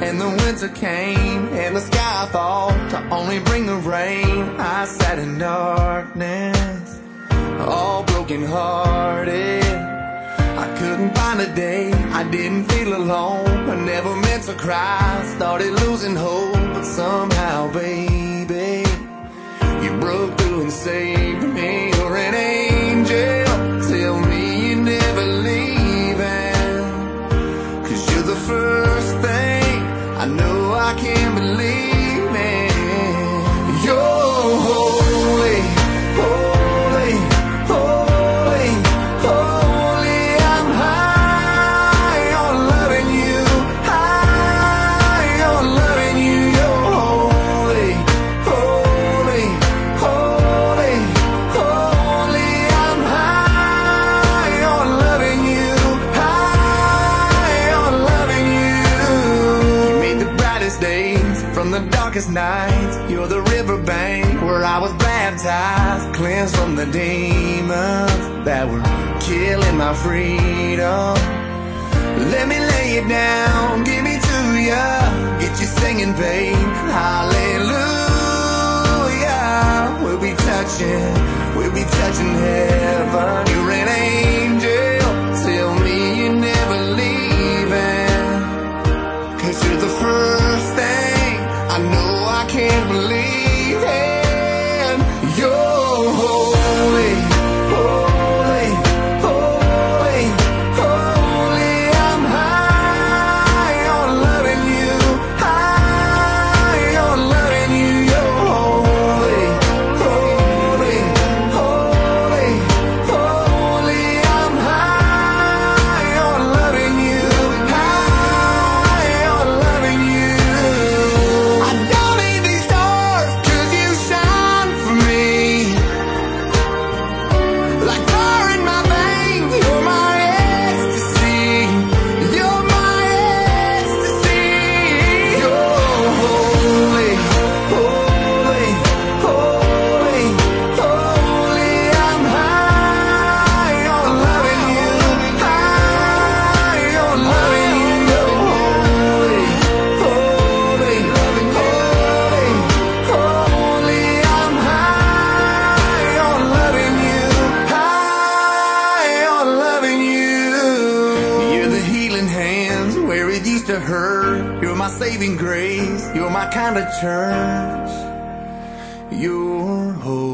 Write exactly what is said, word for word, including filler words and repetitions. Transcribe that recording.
when the winter came and the sky thought to only bring the rain, I sat in darkness, all broken hearted. I couldn't find a day I didn't feel alone. I never meant to cry, started losing hope, but somehow, baby, you broke through and saved me. You're an angel, tell me you're never leaving, 'cause you're the first thing I know I can't believe in. You're holy, holy, holy, holy. I'm high on loving you, high on loving you. You're holy, holy, holy, holy. I'm high on loving you, high on loving you. You made the brightest days from the darkest nights. You're the riverbank where I was baptized, cleansed from the demons that were killing my freedom. Let me lay it down, give me to ya, get you singing, babe. Hallelujah. We'll be touching, we'll be touching heaven. You're an angel, tell me you're never leaving, 'cause you're the first thing I know I can't believe in. You're holy, holy, holy, holy. I'm high on loving you, high on loving you. You're holy, holy, holy, holy. I'm high on loving you, high on loving you. I don't need these stars 'cause you shine for me. Like fire in my veins, you're my ecstasy. You're my ecstasy. You're holy, holy, holy, holy. I'm high on loving you, high on loving you. You're holy, holy, holy, holy. I'm high on loving you, high on loving you. You're the healing hands where it used to hurt. You're my saving grace, you're my kind of church. You're holy.